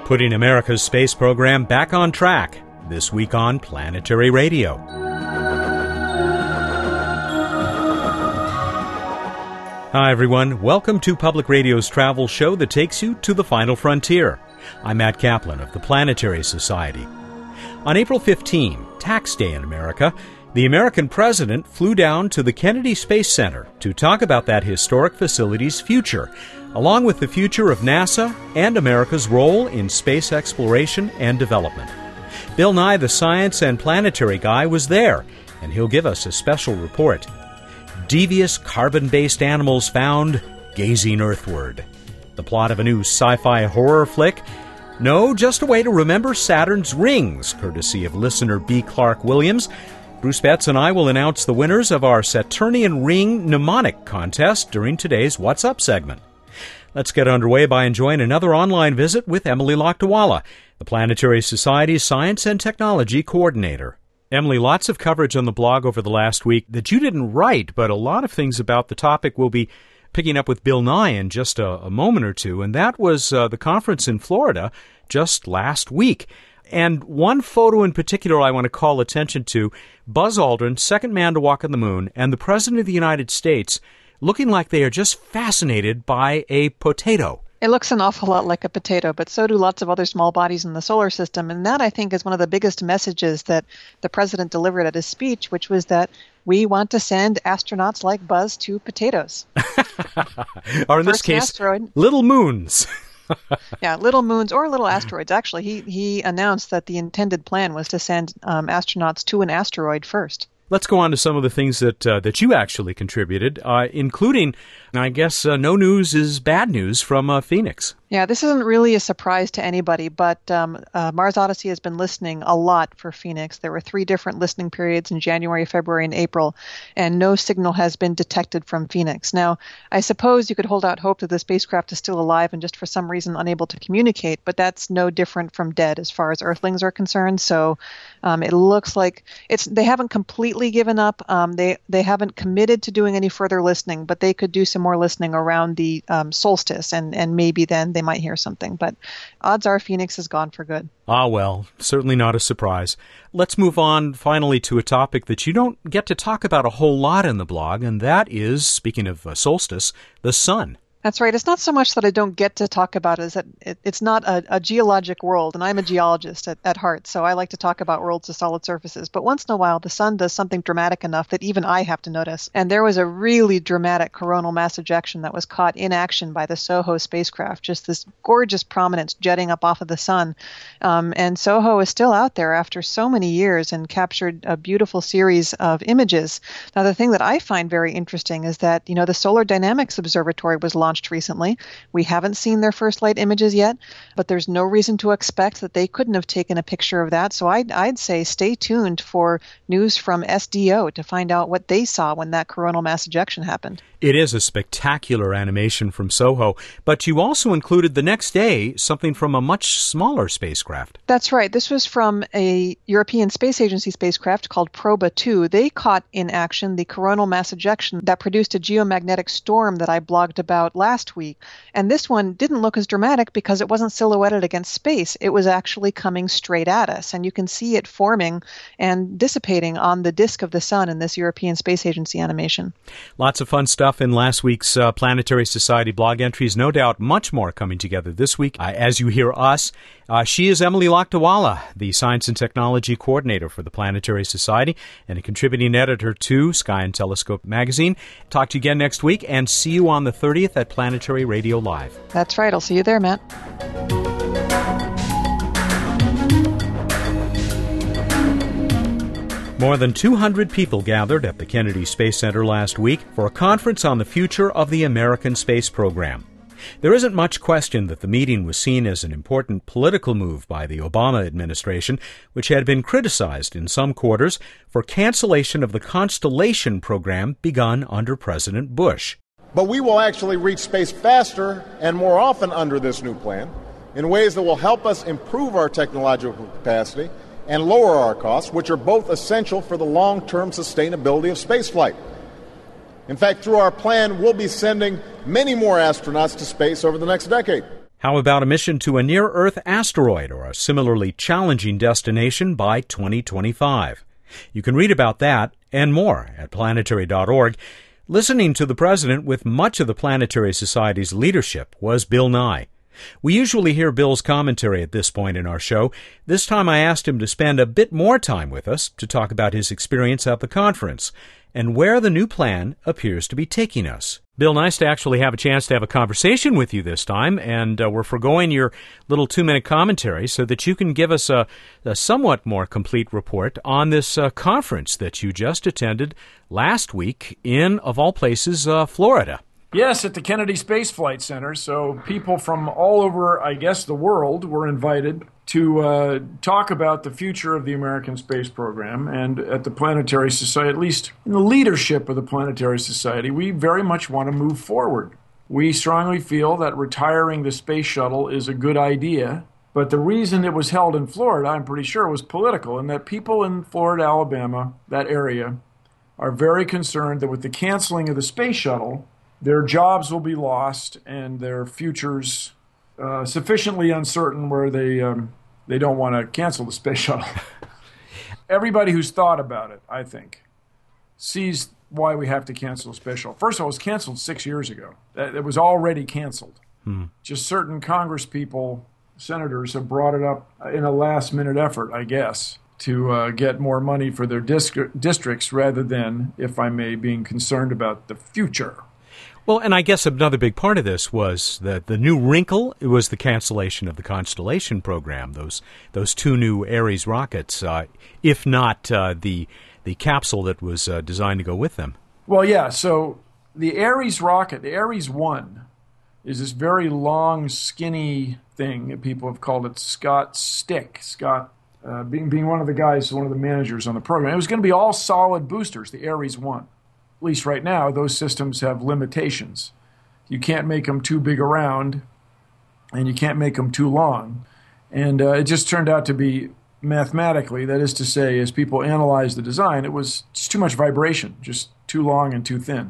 Putting America's space program back on track, this week on Planetary Radio. Hi everyone, welcome to Public Radio's travel show that takes you to the final frontier. I'm Matt Kaplan of the Planetary Society. On April 15, Tax Day in America, the American president flew down to the Kennedy Space Center to talk about that historic facility's future, along with the future of NASA and America's role in space exploration and development. Bill Nye, the science and planetary guy, was there, and he'll give us a special report. Devious carbon-based animals found gazing earthward. The plot of a new sci-fi horror flick? No, just a way to remember Saturn's rings, courtesy of listener B. Clark Williams. Bruce Betts and I will announce the winners of our Saturnian Ring mnemonic contest during today's What's Up segment. Let's get underway by enjoying another online visit with Emily Lakdawalla, the Planetary Society's Science and Technology Coordinator. Emily, lots of coverage on the blog over the last week that you didn't write, but a lot of things about the topic we'll be picking up with Bill Nye in just a moment or two, and that was the conference in Florida just last week. And one photo in particular I want to call attention to, Buzz Aldrin, second man to walk on the moon, and the President of the United States looking like they are just fascinated by a potato. It looks an awful lot like a potato, but so do lots of other small bodies in the solar system. And that, I think, is one of the biggest messages that the president delivered at his speech, which was that we want to send astronauts like Buzz to potatoes. Or in this case, asteroid. Little moons. Yeah, little moons or little asteroids. Actually, he announced that the intended plan was to send astronauts to an asteroid first. Let's go on to some of the things that you actually contributed, including, I guess, no news is bad news from Phoenix. Yeah, this isn't really a surprise to anybody, but Mars Odyssey has been listening a lot for Phoenix. There were 3 different listening periods in January, February, and April, and no signal has been detected from Phoenix. Now, I suppose you could hold out hope that the spacecraft is still alive and just for some reason unable to communicate, but that's no different from dead as far as Earthlings are concerned. So it looks like they haven't completely given up. They haven't committed to doing any further listening, but they could do some more listening around the solstice, and maybe then they might hear something. But odds are Phoenix is gone for good. Ah, well, certainly not a surprise. Let's move on finally to a topic that you don't get to talk about a whole lot in the blog, and that is, speaking of solstice, the sun. That's right. It's not so much that I don't get to talk about it, as that it's not a geologic world, and I'm a geologist at heart, so I like to talk about worlds of solid surfaces. But once in a while, the sun does something dramatic enough that even I have to notice. And there was a really dramatic coronal mass ejection that was caught in action by the SOHO spacecraft, just this gorgeous prominence jetting up off of the sun. And SOHO is still out there after so many years and captured a beautiful series of images. Now, the thing that I find very interesting is that, the Solar Dynamics Observatory was launched recently. We haven't seen their first light images yet, but there's no reason to expect that they couldn't have taken a picture of that. So I'd say stay tuned for news from SDO to find out what they saw when that coronal mass ejection happened. It is a spectacular animation from SOHO, but you also included the next day something from a much smaller spacecraft. That's right. This was from a European Space Agency spacecraft called Proba 2. They caught in action the coronal mass ejection that produced a geomagnetic storm that I blogged about last week. And this one didn't look as dramatic because it wasn't silhouetted against space. It was actually coming straight at us. And you can see it forming and dissipating on the disk of the sun in this European Space Agency animation. Lots of fun stuff in last week's Planetary Society blog entries. No doubt much more coming together this week as you hear us. She is Emily Lakdawalla, the Science and Technology Coordinator for the Planetary Society and a contributing editor to Sky and Telescope magazine. Talk to you again next week and see you on the 30th at Planetary Radio Live. That's right. I'll see you there, Matt. More than 200 people gathered at the Kennedy Space Center last week for a conference on the future of the American space program. There isn't much question that the meeting was seen as an important political move by the Obama administration, which had been criticized in some quarters for cancellation of the Constellation program begun under President Bush. But we will actually reach space faster and more often under this new plan in ways that will help us improve our technological capacity and lower our costs, which are both essential for the long-term sustainability of spaceflight. In fact, through our plan, we'll be sending many more astronauts to space over the next decade. How about a mission to a near-Earth asteroid or a similarly challenging destination by 2025? You can read about that and more at planetary.org. Listening to the president with much of the Planetary Society's leadership was Bill Nye. We usually hear Bill's commentary at this point in our show. This time I asked him to spend a bit more time with us to talk about his experience at the conference and where the new plan appears to be taking us. Bill, nice to actually have a chance to have a conversation with you this time, and we're foregoing your little 2-minute commentary so that you can give us a somewhat more complete report on this conference that you just attended last week in, of all places, Florida. Yes, at the Kennedy Space Flight Center. So people from all over, I guess, the world were invited to talk about the future of the American space program. And at the Planetary Society, at least in the leadership of the Planetary Society, we very much want to move forward. We strongly feel that retiring the space shuttle is a good idea. But the reason it was held in Florida, I'm pretty sure, was political, and that people in Florida, Alabama, that area, are very concerned that with the canceling of the space shuttle, their jobs will be lost and their futures sufficiently uncertain where they don't want to cancel the space shuttle. Everybody who's thought about it, I think, sees why we have to cancel the space shuttle. First of all, it was canceled 6 years ago. It was already canceled. Just certain Congress people, senators, have brought it up in a last-minute effort, I guess, to get more money for their districts rather than, if I may, being concerned about the future. Well, and I guess another big part of this was that the new wrinkle was the cancellation of the Constellation program, those 2 new Ares rockets, if not the capsule that was designed to go with them. Well, yeah, so the Ares rocket, the Ares 1, is this very long, skinny thing. People have called it Scott Stick, being one of the guys, one of the managers on the program. It was going to be all solid boosters, the Ares 1. At least right now, those systems have limitations. You can't make them too big around, and you can't make them too long. And it just turned out to be mathematically, that is to say, as people analyzed the design, it was just too much vibration, just too long and too thin.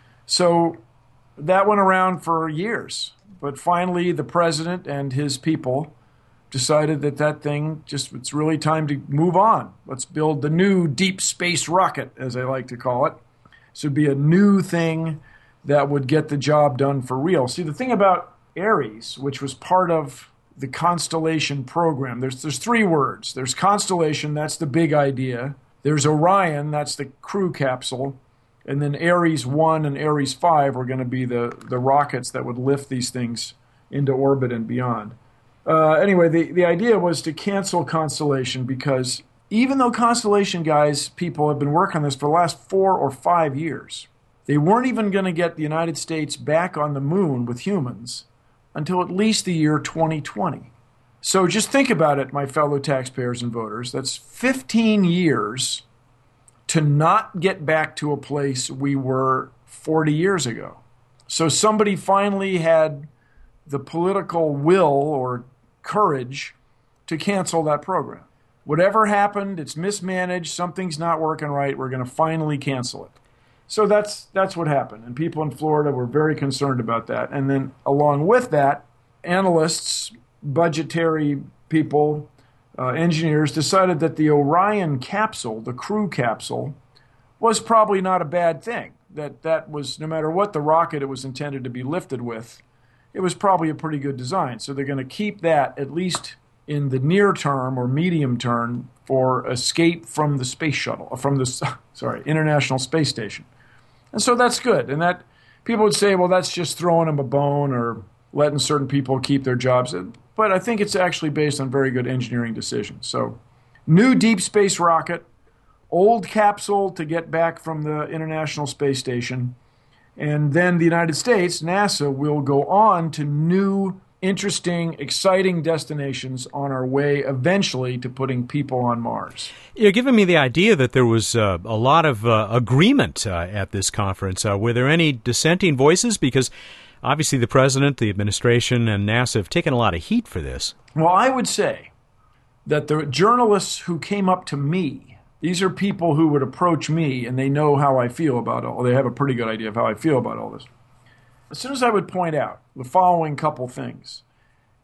So that went around for years. But finally, the president and his people decided that thing, it's really time to move on. Let's build the new deep space rocket, as I like to call it. So it'd be a new thing that would get the job done for real. See, the thing about Ares, which was part of the Constellation program, there's 3 words. There's Constellation, that's the big idea. There's Orion, that's the crew capsule. And then Ares 1 and Ares 5 are going to be the rockets that would lift these things into orbit and beyond. Anyway, the idea was to cancel Constellation because even though Constellation people have been working on this for the last 4 or 5 years, they weren't even going to get the United States back on the moon with humans until at least the year 2020. So just think about it, my fellow taxpayers and voters. That's 15 years to not get back to a place we were 40 years ago. So somebody finally had the political will or courage to cancel that program. Whatever happened, it's mismanaged, something's not working right, we're going to finally cancel it. So that's what happened, and people in Florida were very concerned about that. And then along with that, analysts, budgetary people, engineers decided that the Orion capsule, the crew capsule, was probably not a bad thing. That was, no matter what the rocket it was intended to be lifted with, it was probably a pretty good design. So they're going to keep that at least in the near term or medium term for escape from the space shuttle, from the International Space Station. And so that's good. And that people would say, well, that's just throwing them a bone or letting certain people keep their jobs. But I think it's actually based on very good engineering decisions. So new deep space rocket, old capsule to get back from the International Space Station, and then the United States, NASA, will go on to new, interesting, exciting destinations on our way eventually to putting people on Mars. You're giving me the idea that there was a lot of agreement at this conference. Were there any dissenting voices? Because obviously the president, the administration, and NASA have taken a lot of heat for this. Well, I would say that the journalists who came up to me, these are people who would approach me, and they know how I feel about all. They have a pretty good idea of how I feel about all this. As soon as I would point out the following couple things,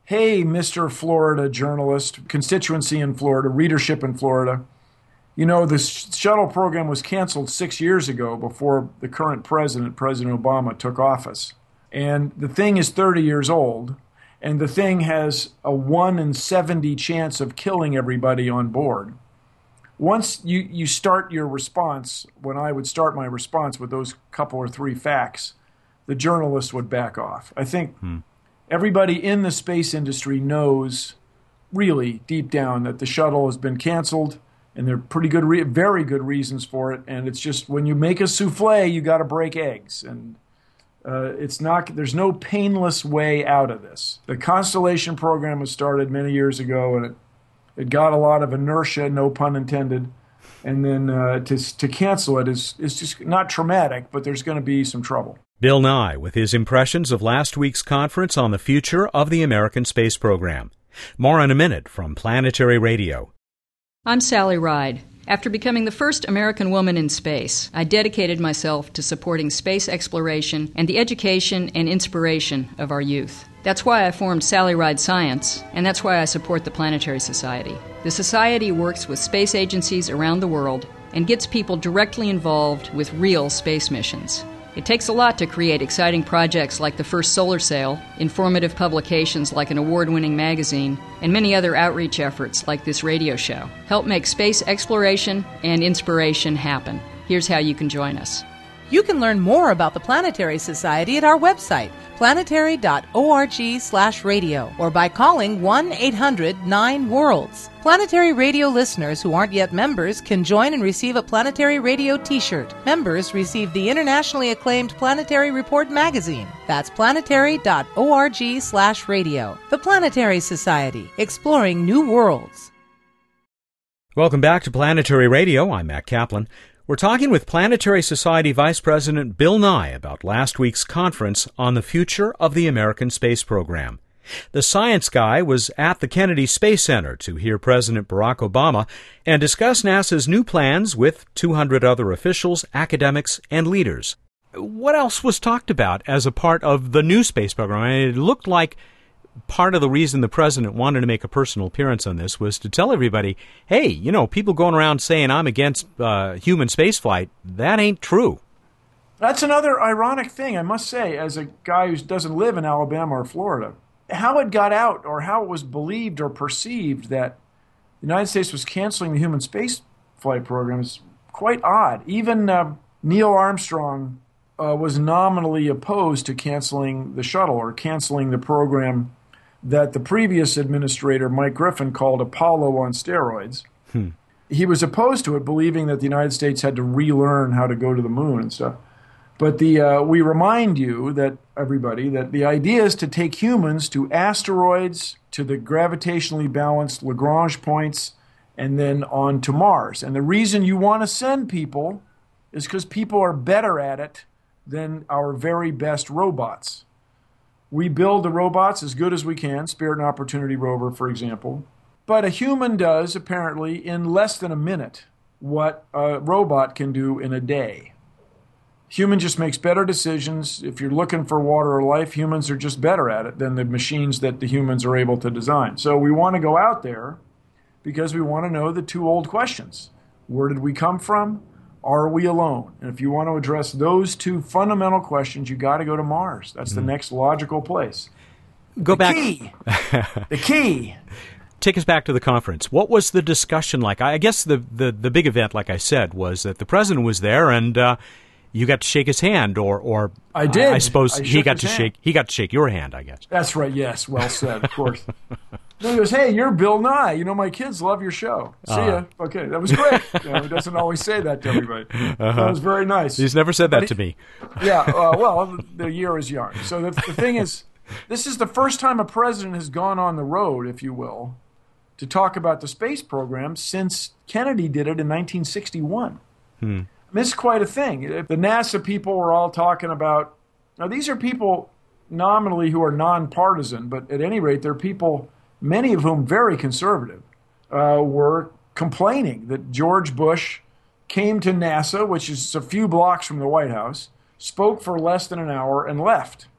hey, Mr. Florida journalist, constituency in Florida, readership in Florida, you know, the shuttle program was canceled 6 years ago before the current president, President Obama, took office. And the thing is 30 years old, and the thing has a 1 in 70 chance of killing everybody on board. Once you start your response, when I would start my response with those couple or three facts, the journalist would back off. I think everybody in the space industry knows really deep down that the shuttle has been canceled, and there are pretty good, very good reasons for it. And it's just when you make a souffle, you got to break eggs. And there's no painless way out of this. The Constellation program was started many years ago, and it got a lot of inertia, no pun intended. And then to cancel it is just not traumatic, but there's going to be some trouble. Bill Nye with his impressions of last week's conference on the future of the American space program. More in a minute from Planetary Radio. I'm Sally Ride. After becoming the first American woman in space, I dedicated myself to supporting space exploration and the education and inspiration of our youth. That's why I formed Sally Ride Science, and that's why I support the Planetary Society. The Society works with space agencies around the world and gets people directly involved with real space missions. It takes a lot to create exciting projects like the first solar sail, informative publications like an award-winning magazine, and many other outreach efforts like this radio show. Help make space exploration and inspiration happen. Here's how you can join us. You can learn more about the Planetary Society at our website, planetary.org/radio, or by calling 1-800-9-WORLDS. Planetary Radio listeners who aren't yet members can join and receive a Planetary Radio t-shirt. Members receive the internationally acclaimed Planetary Report magazine. That's planetary.org/radio. The Planetary Society, exploring new worlds. Welcome back to Planetary Radio. I'm Matt Kaplan. We're talking with Planetary Society Vice President Bill Nye about last week's conference on the future of the American space program. The science guy was at the Kennedy Space Center to hear President Barack Obama and discuss NASA's new plans with 200 other officials, academics, and leaders. What else was talked about as a part of the new space program? I mean, it looked like part of the reason the president wanted to make a personal appearance on this was to tell everybody, hey, you know, people going around saying I'm against human spaceflight, that ain't true. That's another ironic thing, I must say, as a guy who doesn't live in Alabama or Florida. How it got out or how it was believed or perceived that the United States was canceling the human spaceflight program is quite odd. Even Neil Armstrong was nominally opposed to canceling the shuttle or canceling the program that the previous administrator, Mike Griffin, called Apollo on steroids. He was opposed to it, believing that the United States had to relearn how to go to the moon and stuff. But we remind you, that everybody, that the idea is to take humans to asteroids, to the gravitationally balanced Lagrange points, and then on to Mars. And the reason you want to send people is because people are better at it than our very best robots. We build the robots as good as we can, Spirit and Opportunity rover, for example. But a human does, apparently, in less than a minute what a robot can do in a day. Human just makes better decisions. If you're looking for water or life, humans are just better at it than the machines that the humans are able to design. So we want to go out there because we want to know the two old questions. Where did we come from? Are we alone? And if you want to address those two fundamental questions, you got to go to Mars. That's the next logical place. The key. Take us back to the conference. What was the discussion like? I guess the big event, like I said, was that the president was there and you got to shake his hand, or I did. I suppose he got to shake your hand, I guess. That's right. Yes, well said. Of course. Then he goes, "Hey, you're Bill Nye. You know, my kids love your show. See ya." Okay, that was great. You know, he doesn't always say that to everybody. That was very nice. He's never said that to me. Yeah. Well, the year is young. So the thing is, this is the first time a president has gone on the road, if you will, to talk about the space program since Kennedy did it in 1961. I mean, it's quite a thing. The NASA people were all talking about. Now, these are people nominally who are nonpartisan, but at any rate, they're people, many of whom very conservative, were complaining that George Bush came to NASA, which is a few blocks from the White House, spoke for less than an hour, and left.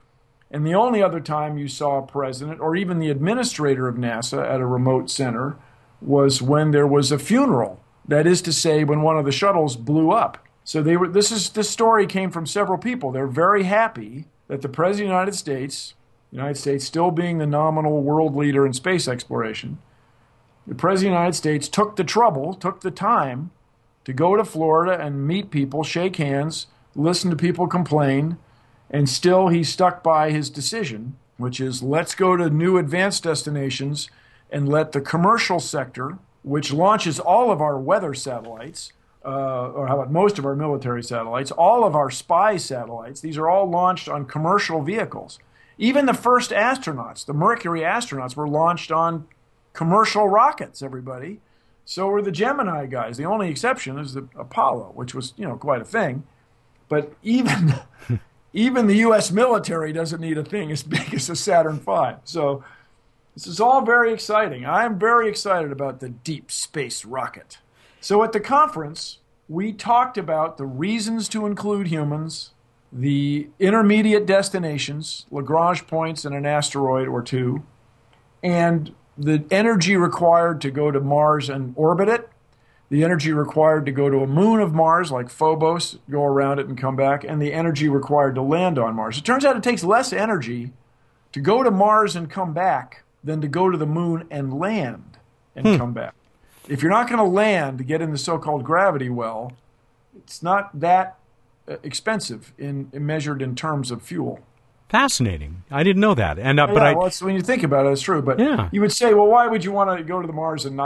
And the only other time you saw a president or even the administrator of NASA at a remote center was when there was a funeral. That is to say, when one of the shuttles blew up. So this story came from several people. They're very happy that the President of the United States still being the nominal world leader in space exploration, the President of the United States took the time to go to Florida and meet people, shake hands, listen to people complain, and still he stuck by his decision, which is let's go to new advanced destinations and let the commercial sector, which launches all of our weather satellites, or how about most of our military satellites, all of our spy satellites, these are all launched on commercial vehicles. Even the first astronauts, the Mercury astronauts, were launched on commercial rockets, everybody. So were the Gemini guys. The only exception is the Apollo, which was, quite a thing. But even the U.S. military doesn't need a thing as big as a Saturn V. So this is all very exciting. I'm very excited about the deep space rocket. So at the conference, we talked about the reasons to include humans, the intermediate destinations, Lagrange points and an asteroid or two, and the energy required to go to Mars and orbit it, the energy required to go to a moon of Mars, like Phobos, go around it and come back, and the energy required to land on Mars. It turns out it takes less energy to go to Mars and come back than to go to the moon and land and come back. If you're not going to land to get in the so-called gravity well, it's not that expensive measured in terms of fuel. Fascinating. I didn't know that. And when you think about it, it's true. But you would say, well, why would you want to go to Mars and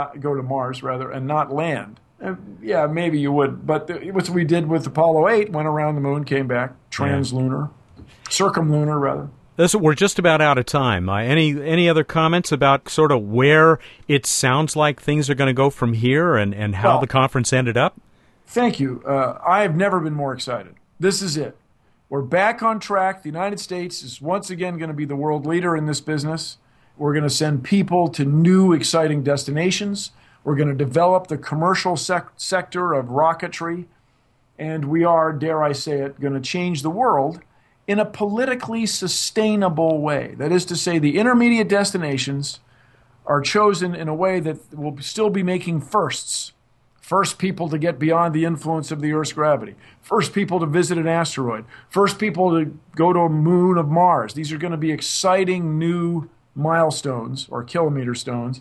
not land? Yeah, maybe you would. But what we did with Apollo 8, went around the moon, came back, translunar, circumlunar rather. We're just about out of time. Any other comments about sort of where it sounds like things are going to go from here and how the conference ended up? Thank you. I have never been more excited. This is it. We're back on track. The United States is once again going to be the world leader in this business. We're going to send people to new, exciting destinations. We're going to develop the commercial sector of rocketry. And we are, dare I say it, going to change the world in a politically sustainable way. That is to say, the intermediate destinations are chosen in a way that will still be making firsts. First people to get beyond the influence of the Earth's gravity. First people to visit an asteroid. First people to go to a moon of Mars. These are going to be exciting new milestones or kilometer stones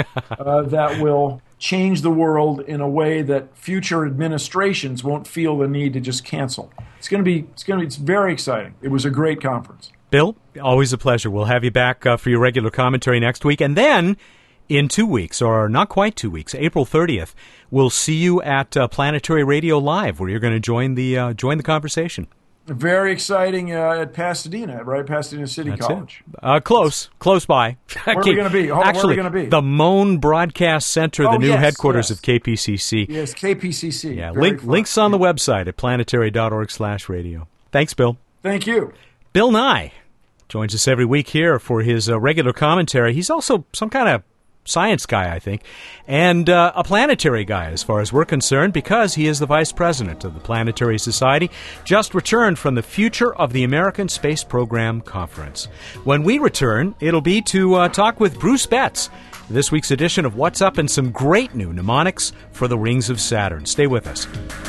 that will change the world in a way that future administrations won't feel the need to just cancel. It's very exciting. It was a great conference. Bill, always a pleasure. We'll have you back for your regular commentary next week. And then in 2 weeks, or not quite 2 weeks, April 30th, we'll see you at Planetary Radio Live, where you're going to join the conversation. Very exciting at Pasadena, right? Pasadena City That's College. Close by. Where are we going to be? Actually, where are we going to be? The Moan Broadcast Center, the new headquarters of KPCC. Yes, KPCC. Yeah, links on the website at planetary.org/radio. Thanks, Bill. Thank you. Bill Nye joins us every week here for his regular commentary. He's also some kind of science guy, I think, and a planetary guy as far as we're concerned, because he is the vice president of the Planetary Society, just returned from the Future of the American Space Program Conference. When we return, it'll be to talk with Bruce Betts, this week's edition of What's Up, and some great new mnemonics for the rings of Saturn. Stay with us.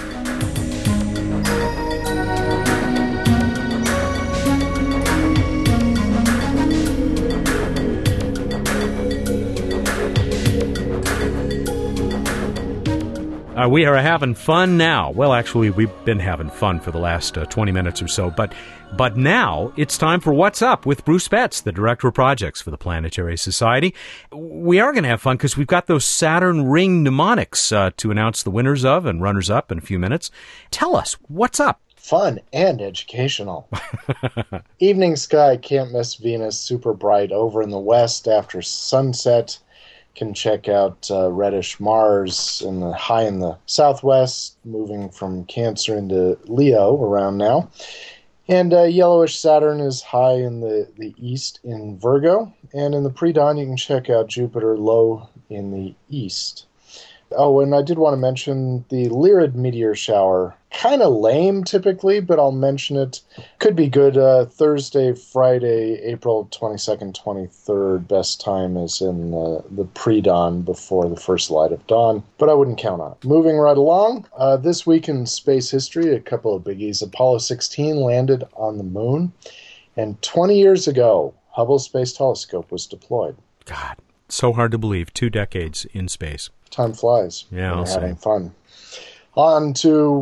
We are having fun now. Well, actually, we've been having fun for the last 20 minutes or so, but now it's time for What's Up with Bruce Betts, the Director of Projects for the Planetary Society. We are going to have fun because we've got those Saturn ring mnemonics to announce the winners of and runners-up in a few minutes. Tell us, what's up? Fun and educational. Evening sky, can't miss Venus, super bright over in the west after sunset. Can check out reddish Mars high in the southwest, moving from Cancer into Leo around now. And yellowish Saturn is high in the east in Virgo. And in the pre-dawn, you can check out Jupiter low in the east. Oh, and I did want to mention the Lyrid meteor shower. Kind of lame typically, but I'll mention it. Could be good. Thursday, Friday, April 22nd, 23rd. Best time is in the pre-dawn before the first light of dawn, but I wouldn't count on it. Moving right along, this week in space history, a couple of biggies. Apollo 16 landed on the moon, and 20 years ago, Hubble Space Telescope was deployed. God, so hard to believe. 2 decades in space. Time flies. Yeah, we're having fun. On to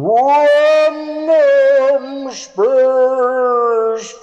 Random Space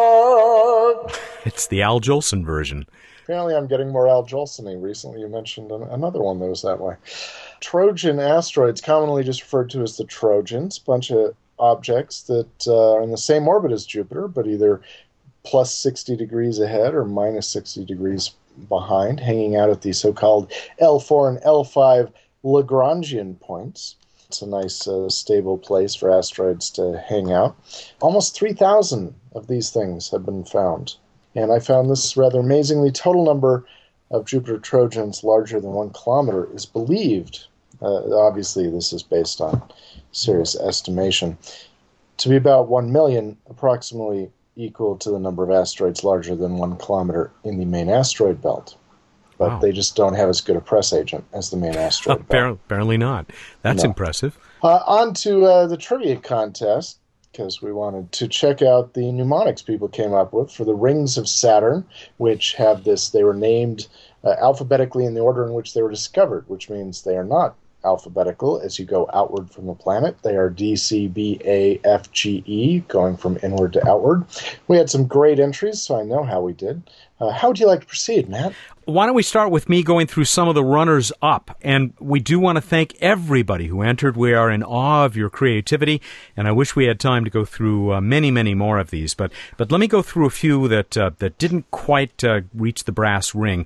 Fact. It's the Al Jolson version. Apparently I'm getting more Al Jolson-y. Recently you mentioned another one that was that way. Trojan asteroids, commonly just referred to as the Trojans, bunch of objects that are in the same orbit as Jupiter, but either plus 60 degrees ahead or minus 60 degrees behind, hanging out at the so-called L4 and L5 Lagrangian points. It's a nice, stable place for asteroids to hang out. Almost 3,000 of these things have been found. And I found this rather amazingly. Total number of Jupiter Trojans larger than 1 kilometer is believed, obviously this is based on serious estimation, to be about 1 million, approximately equal to the number of asteroids larger than 1 kilometer in the main asteroid belt. But wow. They just don't have as good a press agent as the main asteroid belt. Apparently not. That's impressive. On to the trivia contest, because we wanted to check out the mnemonics people came up with for the rings of Saturn, which have this, they were named alphabetically in the order in which they were discovered, which means they are not alphabetical as you go outward from the planet. They are D, C, B, A, F, G, E, going from inward to outward. We had some great entries, so I know how we did. How would you like to proceed, Matt? Why don't we start with me going through some of the runners-up? And we do want to thank everybody who entered. We are in awe of your creativity, and I wish we had time to go through many, many more of these. But let me go through a few that didn't quite reach the brass ring,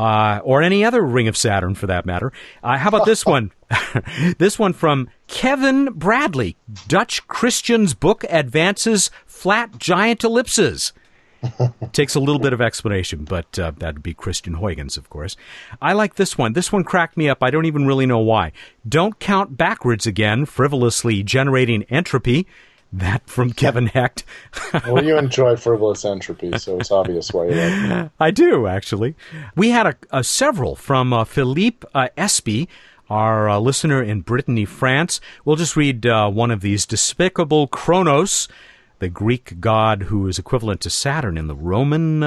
or any other ring of Saturn, for that matter. How about this one? This one from Kevin Bradley. Dutch Christian's book advances flat giant ellipses. It takes a little bit of explanation, but that'd be Christian Huygens, of course. I like this one. This one cracked me up. I don't even really know why. Don't count backwards again, frivolously generating entropy. That from Kevin Hecht. Well, you enjoy frivolous entropy, so it's obvious why you like it. I do, actually. We had several from Philippe Espy, our listener in Brittany, France. We'll just read one of these. Despicable Kronos, the Greek god who is equivalent to Saturn in the Roman,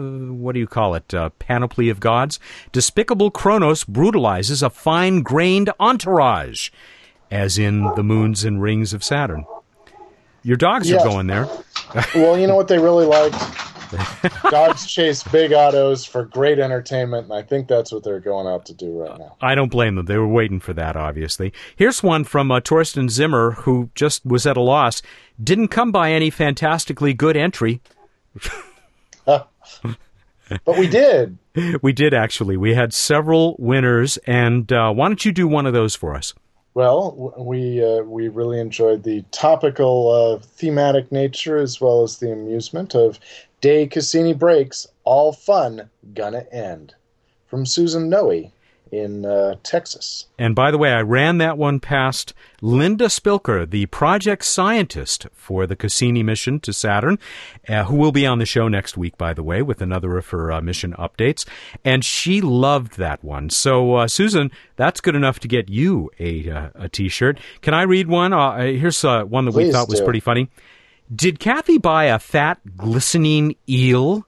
panoply of gods. Despicable Kronos brutalizes a fine-grained entourage, as in the moons and rings of Saturn. Your dogs are going there. Well, you know what they really liked? Dogs chase big autos for great entertainment, and I think that's what they're going out to do right now. I don't blame them. They were waiting for that, obviously. Here's one from Torsten Zimmer, who just was at a loss. Didn't come by any fantastically good entry. But we did. We did, actually. We had several winners, and why don't you do one of those for us? Well, we really enjoyed the topical, thematic nature as well as the amusement of Day Cassini Breaks, All Fun Gonna End, from Susan Noe in Texas. And by the way, I ran that one past Linda Spilker, the project scientist for the Cassini mission to Saturn, who will be on the show next week, by the way, with another of her mission updates. And she loved that one. So, Susan, that's good enough to get you a T-shirt. Can I read one? Here's one that we thought was pretty funny. Did Kathy buy a fat, glistening eel?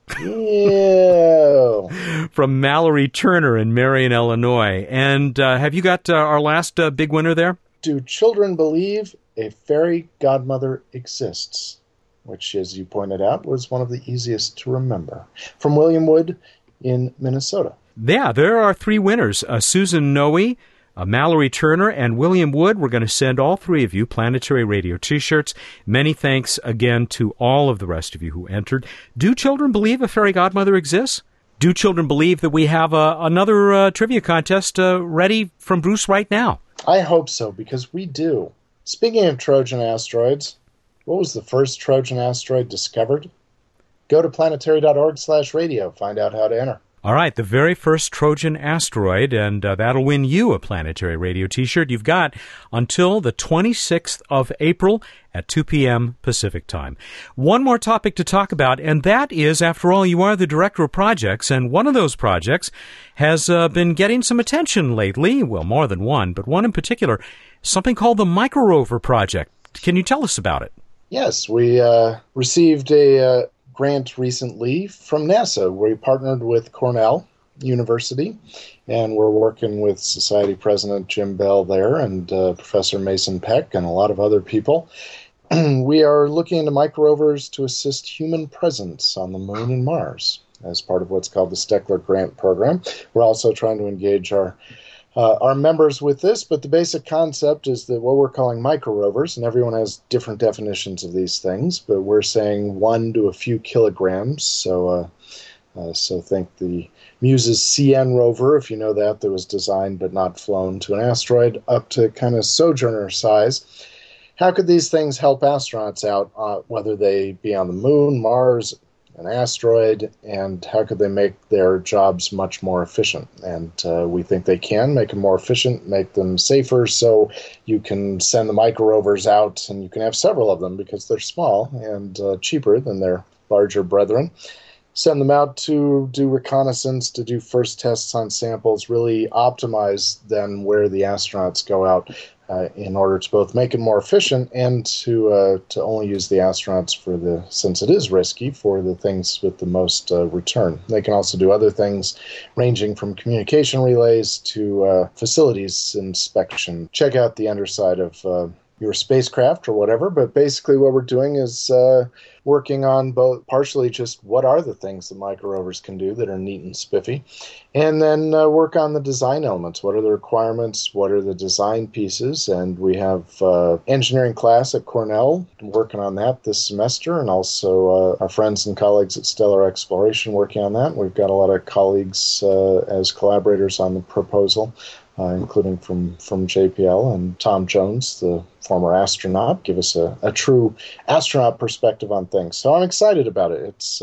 Ew. From Mallory Turner in Marion, Illinois. And have you got our last big winner there? Do children believe a fairy godmother exists? Which, as you pointed out, was one of the easiest to remember. From William Wood in Minnesota. Yeah, there are 3 winners. Susan Noe, Mallory Turner, and William Wood. We're going to send all 3 of you Planetary Radio T-shirts. Many thanks again to all of the rest of you who entered. Do children believe a fairy godmother exists? Do children believe that we have another trivia contest ready from Bruce right now? I hope so, because we do. Speaking of Trojan asteroids, what was the first Trojan asteroid discovered? Go to planetary.org/radio. Find out how to enter. All right, the very first Trojan asteroid, and that'll win you a Planetary Radio t-shirt. You've got until the 26th of April at 2 p.m. Pacific Time. One more topic to talk about, and that is, after all, you are the Director of Projects, and one of those projects has been getting some attention lately. Well, more than one, but one in particular, something called the Microrover Project. Can you tell us about it? Yes, we received a grant recently from NASA. We partnered with Cornell University, and we're working with Society President Jim Bell there and Professor Mason Peck and a lot of other people. We are looking into microrovers to assist human presence on the Moon and Mars as part of what's called the Steckler Grant Program. We're also trying to engage our members with this, but the basic concept is that what we're calling microrovers, and everyone has different definitions of these things, but we're saying 1 to a few kilograms. So think the Muse's CN rover, if you know that was designed but not flown to an asteroid, up to kind of Sojourner size. How could these things help astronauts out, whether they be on the Moon, Mars, an asteroid, and how could they make their jobs much more efficient? And we think they can make them more efficient, make them safer, so you can send the microrovers out, and you can have several of them because they're small and cheaper than their larger brethren. Send them out to do reconnaissance, to do first tests on samples, really optimize then where the astronauts go out in order to both make it more efficient and to only use the astronauts since it is risky, for the things with the most return. They can also do other things ranging from communication relays to facilities inspection. Check out the underside of your spacecraft or whatever, but basically what we're doing is working on both partially just what are the things that microrovers can do that are neat and spiffy, and then work on the design elements. What are the requirements? What are the design pieces? And we have engineering class at Cornell working on that this semester, and also our friends and colleagues at Stellar Exploration working on that. We've got a lot of colleagues as collaborators on the proposal, including from JPL, and Tom Jones, the former astronaut, give us a true astronaut perspective on things. So I'm excited about it. It's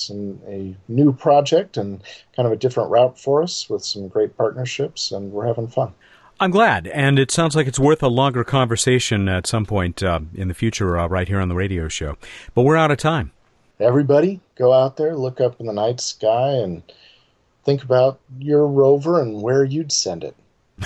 a new project and kind of a different route for us with some great partnerships, and we're having fun. I'm glad, and it sounds like it's worth a longer conversation at some point in the future right here on the radio show. But we're out of time. Everybody, go out there, look up in the night sky, and think about your rover and where you'd send it.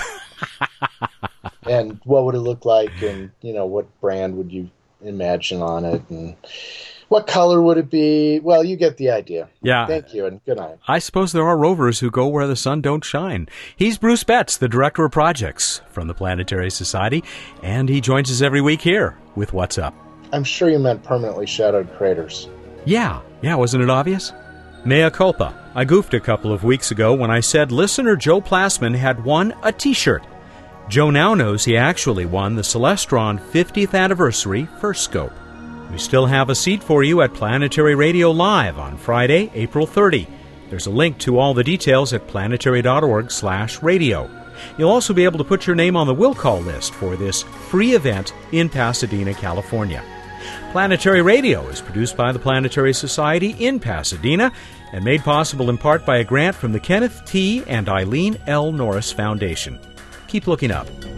And what would it look like, and what brand would you imagine on it, and what color would it be? Well, you get the idea. Yeah. Thank you, and good night. I suppose there are rovers who go where the sun don't shine. He's Bruce Betts, the Director of Projects from the Planetary Society, and he joins us every week here with What's Up. I'm sure you meant permanently shadowed craters. Yeah, wasn't it obvious? Mea culpa. I goofed a couple of weeks ago when I said listener Joe Plassman had won a t-shirt. Joe now knows he actually won the Celestron 50th Anniversary First Scope. We still have a seat for you at Planetary Radio Live on Friday, April 30. There's a link to all the details at planetary.org/radio. You'll also be able to put your name on the will call list for this free event in Pasadena, California. Planetary Radio is produced by the Planetary Society in Pasadena and made possible in part by a grant from the Kenneth T. and Eileen L. Norris Foundation. Keep looking up.